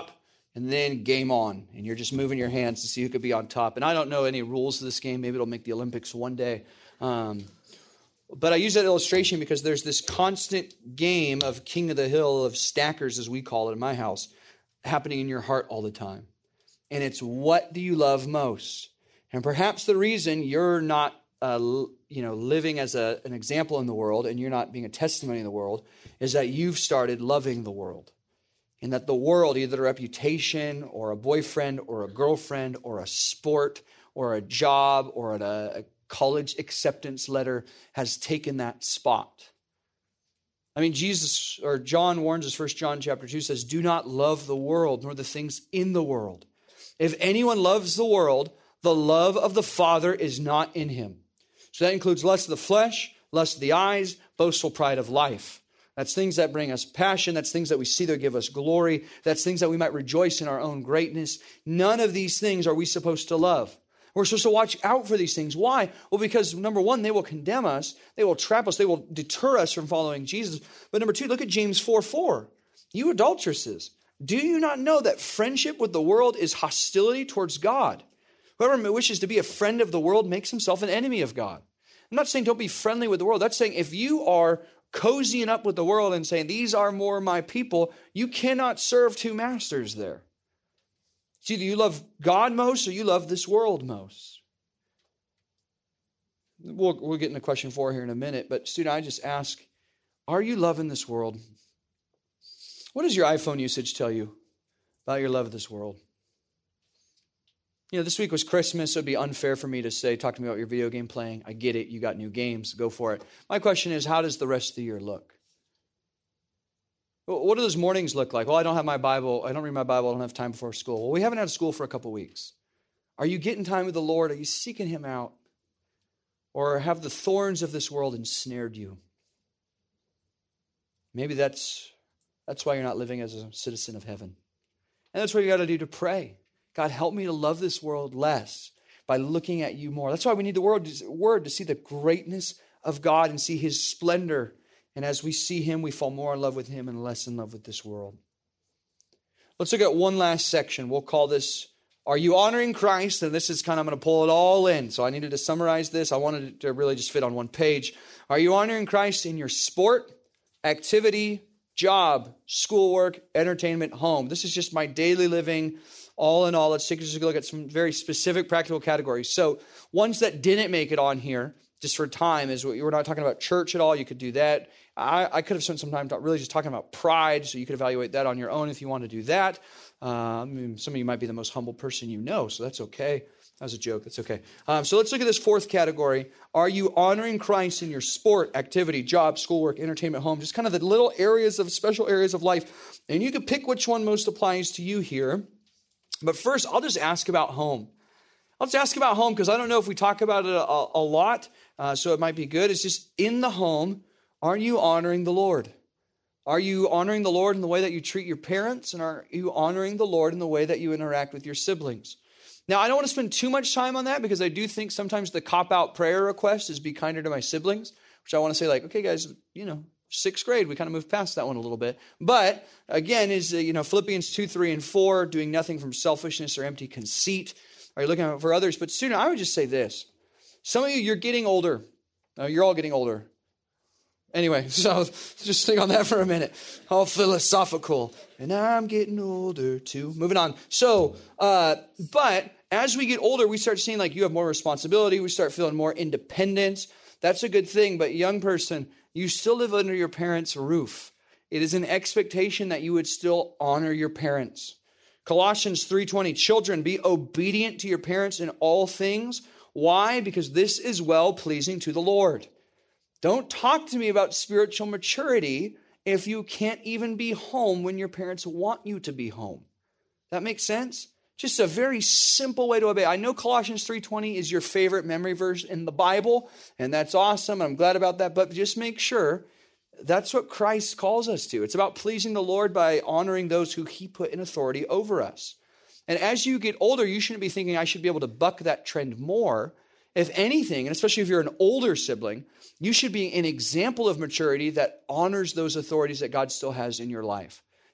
and then game on, and you're just moving your hands to see who could be on top. And I don't know any rules of this game. Maybe it'll make the Olympics one day. But I use that illustration because there's this constant game of King of the Hill, of stackers, as we call it in my house, happening in your heart all the time. And it's, what do you love most? And perhaps the reason you're not living as an example in the world, and you're not being a testimony in the world, is that you've started loving the world. And that the world, either a reputation or a boyfriend or a girlfriend or a sport or a job or a college acceptance letter, has taken that spot. I mean, John warns us, 1 John chapter 2 says, do not love the world nor the things in the world. If anyone loves the world, the love of the Father is not in him. So that includes lust of the flesh, lust of the eyes, boastful pride of life. That's things that bring us passion. That's things that we see that give us glory. That's things that we might rejoice in our own greatness. None of these things are we supposed to love. We're supposed to watch out for these things. Why? Well, because number one, they will condemn us. They will trap us. They will deter us from following Jesus. But number two, look at James 4:4. You adulteresses, do you not know that friendship with the world is hostility towards God? Whoever wishes to be a friend of the world makes himself an enemy of God. I'm not saying don't be friendly with the world. That's saying if you are cozying up with the world and saying, these are more my people, you cannot serve two masters there. It's either you love God most or you love this world most. We'll get into question 4 here in a minute, but student, I just ask, are you loving this world? What does your iPhone usage tell you about your love of this world? This week was Christmas, so it'd be unfair for me to say, talk to me about your video game playing. I get it. You got new games. Go for it. My question is, how does the rest of the year look? What do those mornings look like? Well, I don't have my Bible. I don't read my Bible. I don't have time before school. Well, we haven't had school for a couple weeks. Are you getting time with the Lord? Are you seeking him out? Or have the thorns of this world ensnared you? Maybe that's why you're not living as a citizen of heaven. And that's what you got to do to pray. God, help me to love this world less by looking at you more. That's why we need the word to see the greatness of God and see his splendor. And as we see him, we fall more in love with him and less in love with this world. Let's look at one last section. We'll call this, are you honoring Christ? And this is I'm going to pull it all in. So I needed to summarize this. I wanted it to really just fit on one page. Are you honoring Christ in your sport, activity, job, schoolwork, entertainment, home? This is just my daily living. All in all, let's take a look at some very specific practical categories. So ones that didn't make it on here, just for time, is we're not talking about church at all. You could do that. I could have spent some time really just talking about pride, so you could evaluate that on your own if you want to do that. Some of you might be the most humble person you know, so that's okay. That was a joke. That's okay. So let's look at this fourth category. Are you honoring Christ in your sport, activity, job, schoolwork, entertainment, home? Just kind of the little special areas of life. And you can pick which one most applies to you here. But first, I'll just ask about home. I'll just ask about home because I don't know if we talk about it a lot, so it might be good. It's just in the home, are you honoring the Lord? Are you honoring the Lord in the way that you treat your parents? And are you honoring the Lord in the way that you interact with your siblings? Now, I don't want to spend too much time on that because I do think sometimes the cop-out prayer request is be kinder to my siblings, which I want to say okay, guys, 6th grade, we kind of moved past that one a little bit. But again, is Philippians 2, 3, and 4, doing nothing from selfishness or empty conceit. Are you looking out for others? But student, I would just say this. Some of you, you're getting older. You're all getting older. Anyway, so just think on that for a minute. All philosophical. And I'm getting older too. Moving on. So, but as we get older, we start seeing you have more responsibility. We start feeling more independence. That's a good thing. But young person, you still live under your parents' roof. It is an expectation that you would still honor your parents. Colossians 3:20, children, be obedient to your parents in all things. Why? Because this is well-pleasing to the Lord. Don't talk to me about spiritual maturity if you can't even be home when your parents want you to be home. That makes sense? Just a very simple way to obey. I know Colossians 3:20 is your favorite memory verse in the Bible, and that's awesome. I'm glad about that, but just make sure that's what Christ calls us to. It's about pleasing the Lord by honoring those who he put in authority over us. And as you get older, you shouldn't be thinking, I should be able to buck that trend more. If anything, and especially if you're an older sibling, you should be an example of maturity that honors those authorities that God still has in your life.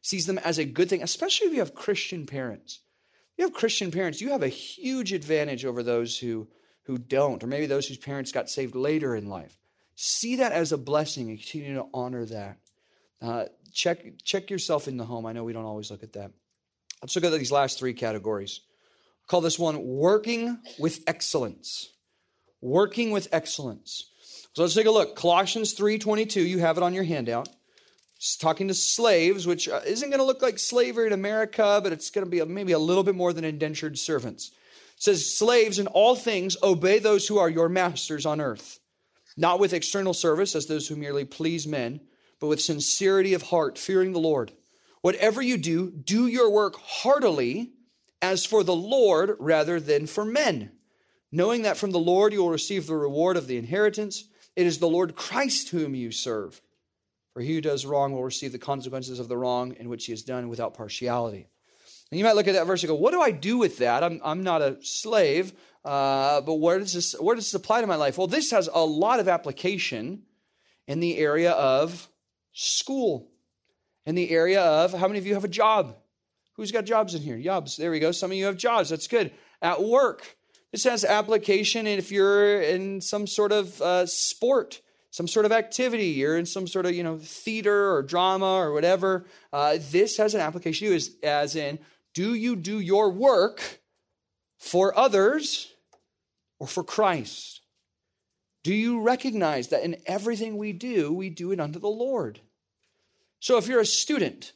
sees them as a good thing, especially if you have Christian parents. If you have Christian parents, you have a huge advantage over those who don't, or maybe those whose parents got saved later in life. See that as a blessing and continue to honor that. Check yourself in the home. I know we don't always look at that. Let's look at these last three categories. I'll call this one working with excellence. Working with excellence. So let's take a look. Colossians 3:22, you have it on your handout. It's talking to slaves, which isn't going to look like slavery in America, but it's going to be maybe a little bit more than indentured servants. It says, slaves, in all things, obey those who are your masters on earth, not with external service as those who merely please men, but with sincerity of heart, fearing the Lord. Whatever you do, do your work heartily as for the Lord rather than for men, knowing that from the Lord you will receive the reward of the inheritance. It is the Lord Christ whom you serve. For he who does wrong will receive the consequences of the wrong in which he has done without partiality. And you might look at that verse and go, what do I do with that? I'm not a slave, but where does this apply to my life? Well, this has a lot of application in the area of school, in the area of how many of you have a job? Who's got jobs in here? Jobs. There we go. Some of you have jobs. That's good. At work. This has application if you're in some sort of sport, some sort of activity. You're in some sort of, theater or drama or whatever. This has an application to you as in, do you do your work for others or for Christ? Do you recognize that in everything we do it unto the Lord? So if you're a student,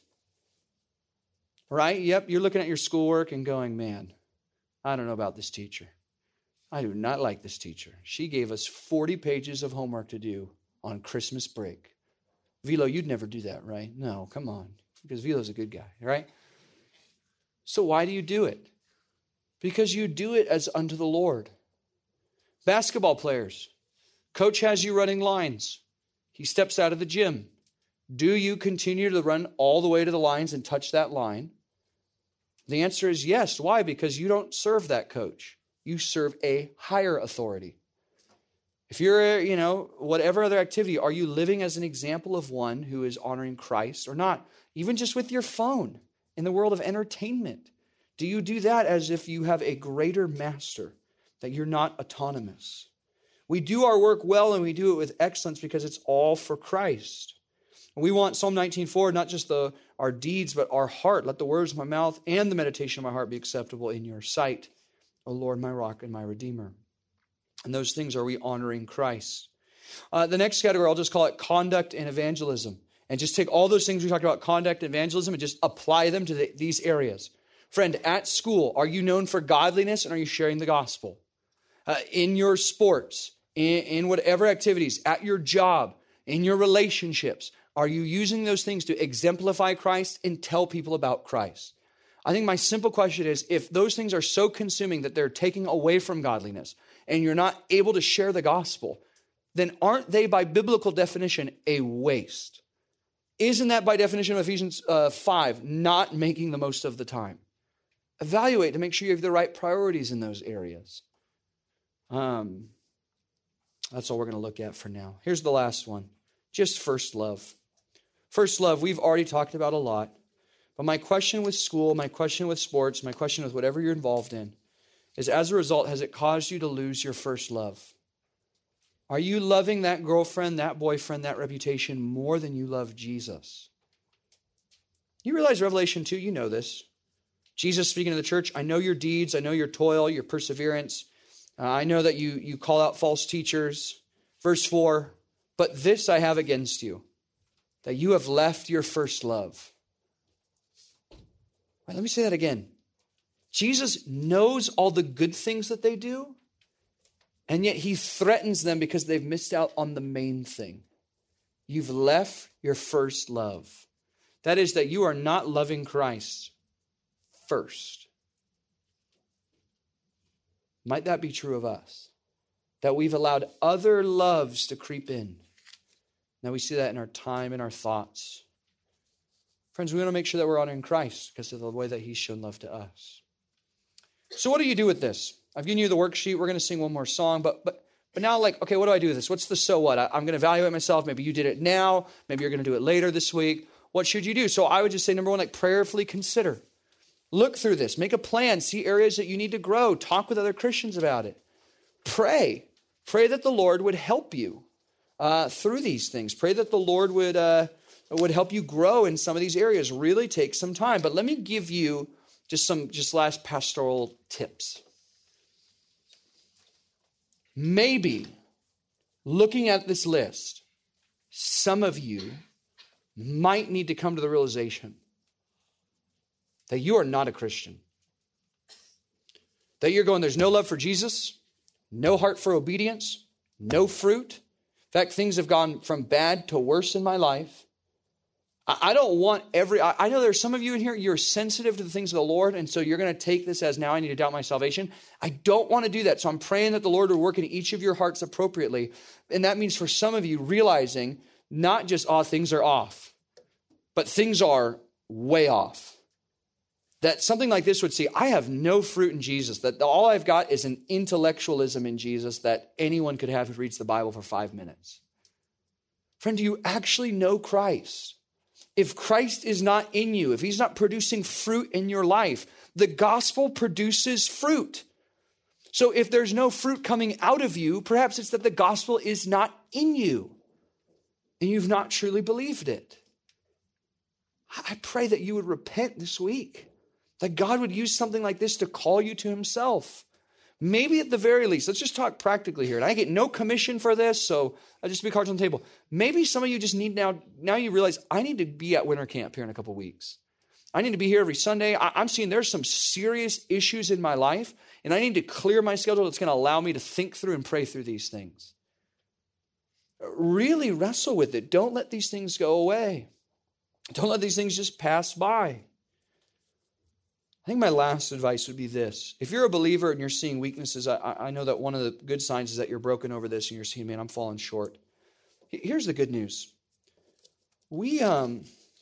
right? Yep, you're looking at your schoolwork and going, man, I don't know about this teacher. I do not like this teacher. She gave us 40 pages of homework to do on Christmas break. Vilo, you'd never do that, right? No, come on. Because Vilo's a good guy, right? So why do you do it? Because you do it as unto the Lord. Basketball players, coach has you running lines. He steps out of the gym. Do you continue to run all the way to the lines and touch that line? The answer is yes. Why? Because you don't serve that coach. You serve a higher authority. If you're, whatever other activity, are you living as an example of one who is honoring Christ or not? Even just with your phone in the world of entertainment. Do you do that as if you have a greater master, that you're not autonomous? We do our work well and we do it with excellence because it's all for Christ. We want Psalm 19:4, not just our deeds, but our heart. Let the words of my mouth and the meditation of my heart be acceptable in your sight, O Lord, my rock and my redeemer. And those things are we honoring Christ. The next category, I'll just call it conduct and evangelism. And just take all those things we talked about, conduct and evangelism, and just apply them to these areas. Friend, at school, are you known for godliness and are you sharing the gospel? In your sports, in whatever activities, at your job, in your relationships, are you using those things to exemplify Christ and tell people about Christ? I think my simple question is, if those things are so consuming that they're taking away from godliness and you're not able to share the gospel, then aren't they by biblical definition a waste? Isn't that by definition of Ephesians 5 not making the most of the time? Evaluate to make sure you have the right priorities in those areas. That's all we're going to look at for now. Here's the last one. Just first love. First love, we've already talked about a lot. But my question with school, my question with sports, my question with whatever you're involved in is, as a result, has it caused you to lose your first love? Are you loving that girlfriend, that boyfriend, that reputation more than you love Jesus? You realize Revelation 2, you know this. Jesus speaking to the church, I know your deeds, I know your toil, your perseverance. I know that you call out false teachers. Verse 4, but this I have against you, that you have left your first love. Right, let me say that again. Jesus knows all the good things that they do, and yet he threatens them because they've missed out on the main thing. You've left your first love. That is that you are not loving Christ first. Might that be true of us? That we've allowed other loves to creep in. Now we see that in our time and our thoughts. Friends, we want to make sure that we're honoring Christ because of the way that he's shown love to us. So what do you do with this? I've given you the worksheet. We're going to sing one more song, but now, okay, what do I do with this? What's the so what? I'm going to evaluate myself. Maybe you did it now. Maybe you're going to do it later this week. what should you do? So I would just say, number one, like prayerfully consider. Look through this. Make a plan. See areas that you need to grow. Talk with other Christians about it. Pray. Pray that the Lord would help you through these things. Pray that the Lord would help you grow in some of these areas. Really take some time. But let me give you just last pastoral tips. Maybe looking at this list, some of you might need to come to the realization that you are not a Christian. That you're going, there's no love for Jesus, no heart for obedience, no fruit. In fact, things have gone from bad to worse in my life. I don't want I know there's some of you in here, you're sensitive to the things of the Lord, and so you're going to take this as, now I need to doubt my salvation. I don't want to do that, so I'm praying that the Lord would work in each of your hearts appropriately. And that means for some of you realizing not just, things are off, but things are way off. That something like this would see, I have no fruit in Jesus, that all I've got is an intellectualism in Jesus that anyone could have who reads the Bible for 5 minutes. Friend, do you actually know Christ? If Christ is not in you, if he's not producing fruit in your life, the gospel produces fruit. So if there's no fruit coming out of you, perhaps it's that the gospel is not in you and you've not truly believed it. I pray that you would repent this week, that God would use something like this to call you to himself. Maybe at the very least, let's just talk practically here. And I get no commission for this, so I'll just be cards on the table. Maybe some of you just need now you realize, I need to be at winter camp here in a couple weeks. I need to be here every Sunday. I'm seeing there's some serious issues in my life, and I need to clear my schedule that's going to allow me to think through and pray through these things. Really wrestle with it. Don't let these things go away. Don't let these things just pass by. I think my last advice would be this. If you're a believer and you're seeing weaknesses, I know that one of the good signs is that you're broken over this and you're seeing, man, I'm falling short. Here's the good news. We're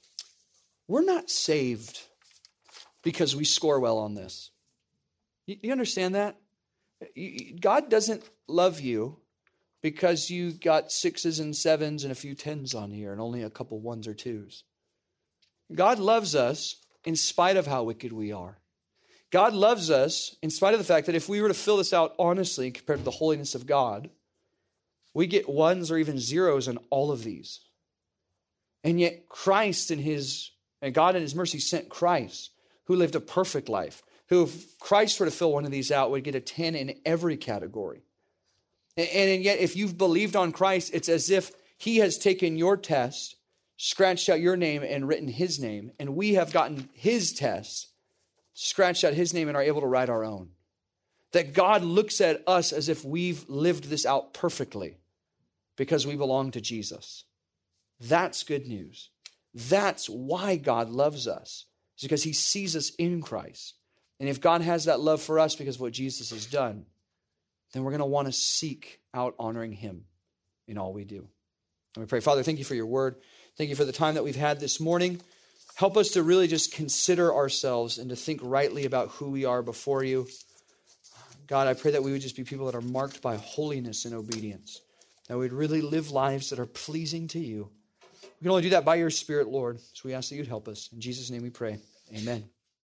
not saved because we score well on this. You understand that? God doesn't love you because you got 6s and 7s and a few 10s on here and only a couple 1s or 2s. God loves us in spite of how wicked we are. God loves us in spite of the fact that if we were to fill this out honestly compared to the holiness of God, we get 1s or even 0s in all of these. And yet Christ and God in his mercy sent Christ, who lived a perfect life, who if Christ were to fill one of these out would get a 10 in every category. And yet if you've believed on Christ, it's as if he has taken your test, scratched out your name and written his name, and we have gotten his test, scratched out his name, and are able to write our own. That God looks at us as if we've lived this out perfectly because we belong to Jesus. That's good news. That's why God loves us. It's because he sees us in Christ. And if God has that love for us because of what Jesus has done, then we're going to want to seek out honoring him in all we do. And we pray, Father, thank you for your word. Thank you for the time that we've had this morning. Help us to really just consider ourselves and to think rightly about who we are before you. God, I pray that we would just be people that are marked by holiness and obedience, that we'd really live lives that are pleasing to you. We can only do that by your Spirit, Lord. So we ask that you'd help us. In Jesus' name we pray. Amen.